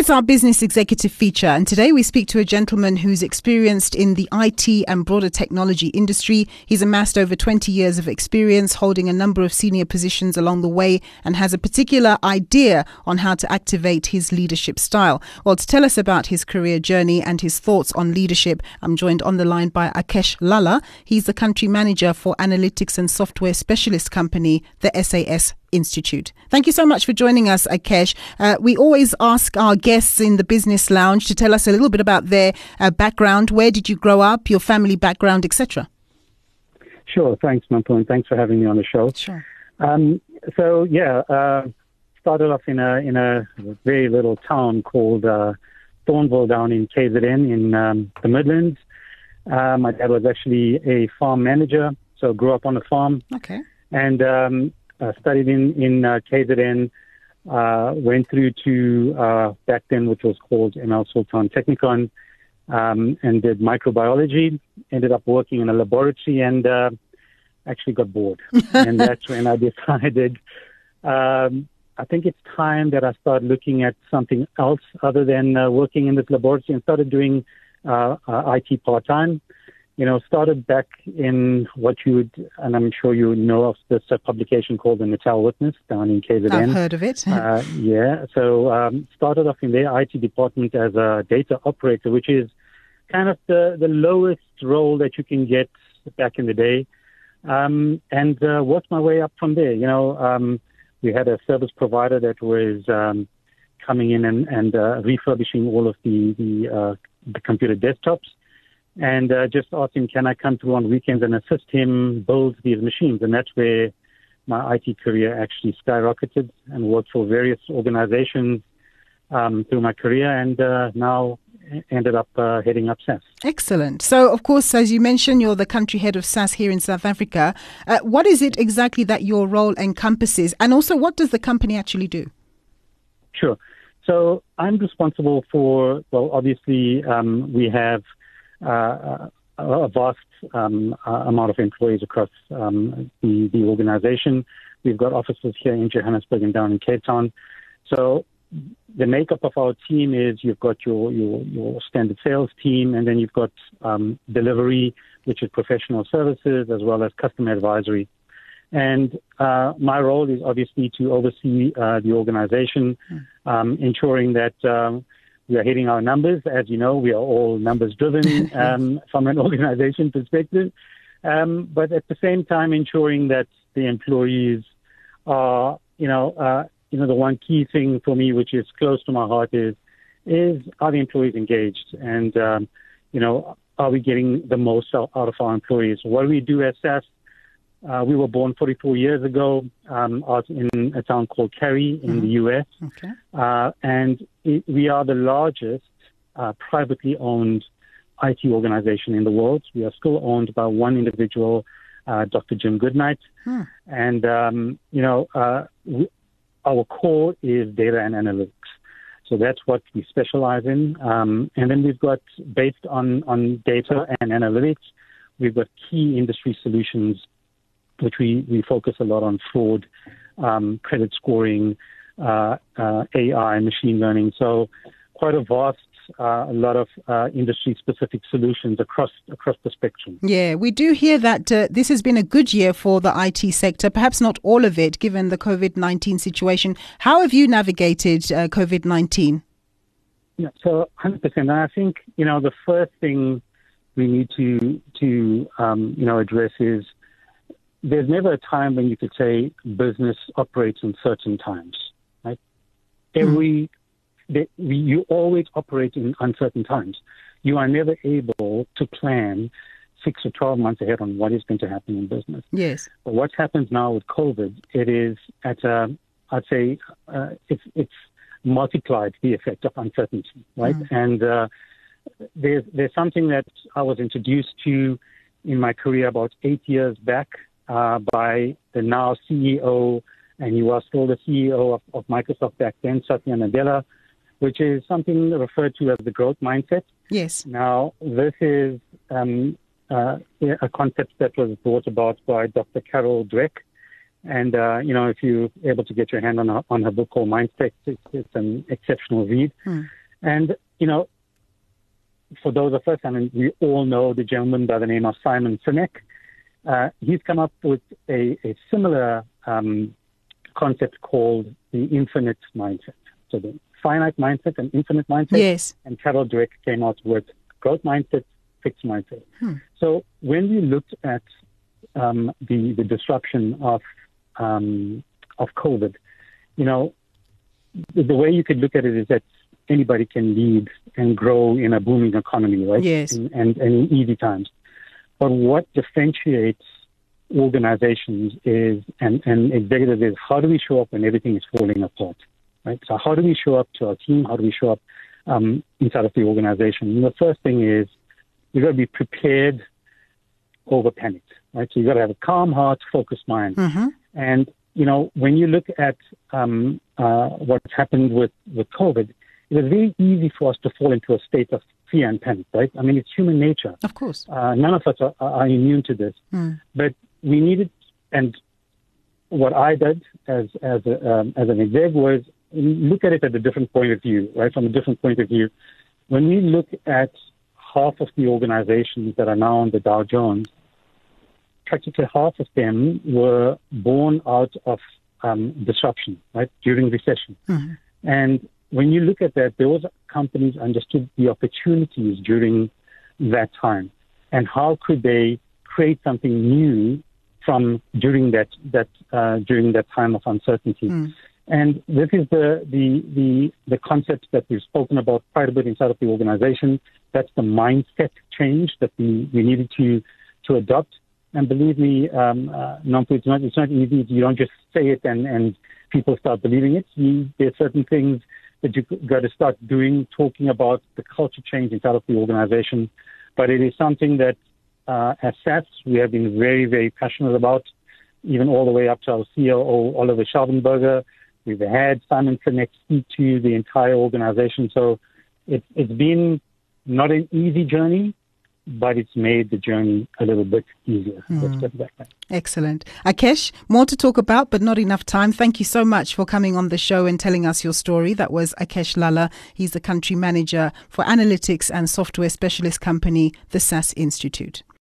It's our business executive feature, and today we speak to a gentleman who's experienced in the IT and broader technology industry. He's amassed over 20 years of experience, holding a number of senior positions along the way, and has a particular idea on how to activate his leadership style. Well, to tell us about his career journey and his thoughts on leadership, I'm joined on the line by Akesh Lalla. He's the country manager for analytics and software specialist company, the SAS Institute. Thank you so much for joining us, Akesh. We always ask our guests in the Business Lounge to tell us a little bit about their background. Where did you grow up, your family background, etc.? Sure. Thanks, Mampu, and thanks for having me on the show. Sure. Started off in a very little town called Thornville down in KZN in the Midlands. My dad was actually a farm manager, so grew up on a farm. Okay. And studied in KZN, went through to back then, which was called ML Sultan Technikon, and did microbiology. Ended up working in a laboratory and actually got bored. And that's when I decided, I think it's time that I start looking at something else other than working in this laboratory, and started doing IT part-time. Started back in what you would, and I'm sure you know of this publication called the Natal Witness down in KZN. I've heard of it. So started off in their IT department as a data operator, which is kind of the lowest role that you can get back in the day, and worked my way up from there. We had a service provider that was coming in and refurbishing all of the computer desktops. And just asked him, can I come through on weekends and assist him build these machines? And that's where my IT career actually skyrocketed, and worked for various organizations through my career, and now ended up heading up SAS. Excellent. So, of course, as you mentioned, you're the country head of SAS here in South Africa. What is it exactly that your role encompasses? And also, what does the company actually do? Sure. So I'm responsible for, obviously, we have a vast amount of employees across the organization. We've got offices here in Johannesburg and down in Cape Town. So the makeup of our team is you've got your standard sales team, and then you've got delivery, which is professional services, as well as customer advisory. And my role is obviously to oversee the organization, ensuring that we are hitting our numbers. As you know, we are all numbers driven from an organization perspective. But at the same time, ensuring that the employees are, the one key thing for me, which is close to my heart, is are the employees engaged? And, are we getting the most out of our employees? What we do as SAS, we were born 44 years ago out in a town called Cary in the U.S. Okay. And we are the largest privately owned IT organization in the world. We are still owned by one individual, Dr. Jim Goodnight. And, our core is data and analytics. So that's what we specialize in. And then we've got, based on data and analytics, we've got key industry solutions, which we focus a lot on: fraud, credit scoring, AI, machine learning. So quite a vast, a lot of industry-specific solutions across the spectrum. Yeah, we do hear that this has been a good year for the IT sector, perhaps not all of it, given the COVID-19 situation. How have you navigated COVID-19? Yeah, so 100%. And I think, the first thing we need to address is, there's never a time when you could say business operates in certain times, right? You always operate in uncertain times. You are never able to plan 6 or 12 months ahead on what is going to happen in business. Yes. But what happens now with COVID, it is I'd say it's multiplied the effect of uncertainty, right? And there's something that I was introduced to in my career about 8 years back, by the now CEO, and he was still the CEO of Microsoft back then, Satya Nadella, which is something referred to as the growth mindset. Yes. Now, this is a concept that was brought about by Dr. Carol Dweck, And, if you're able to get your hand on her book called Mindset, it's an exceptional read. And, for those of us, we all know the gentleman by the name of Simon Sinek. He's come up with a similar concept called the infinite mindset. So the finite mindset and infinite mindset. Yes. And Carol Dweck came out with growth mindset, fixed mindset. So when we looked at the disruption of COVID, the way you could look at it is that anybody can lead and grow in a booming economy, right? Yes. And in easy times. But what differentiates organizations and executives is how do we show up when everything is falling apart, right? So how do we show up to our team? How do we show up inside of the organization? And the first thing is you've got to be prepared over panicked, right? So you've got to have a calm heart, focused mind. And, when you look at what's happened with COVID, it was very easy for us to fall into a state of fear and panic, right? I mean, it's human nature. Of course. None of us are immune to this. But we needed, and what I did as an exec was look at it at a different point of view, right? From a different point of view. When we look at half of the organizations that are now on the Dow Jones, practically half of them were born out of disruption, right, during recession. And when you look at that, those companies understood the opportunities during that time, and how could they create something new from during that time of uncertainty. And this is the concept that we've spoken about quite a bit inside of the organization. That's the mindset change that we needed to adopt. And believe me, Nampu, it's not easy. You don't just say it and people start believing it. There are certain things that you've got to start doing, talking about the culture change inside of the organization. But it is something that, as SAS, we have been very, very passionate about, even all the way up to our COO, Oliver Schalvenberger. We've had Simon Sinek speak to the entire organization. So it's been not an easy journey, but it's made the journey a little bit easier. Let's put it that way. Excellent. Akesh, more to talk about, but not enough time. Thank you so much for coming on the show and telling us your story. That was Akesh Lalla. He's the country manager for analytics and software specialist company, the SAS Institute.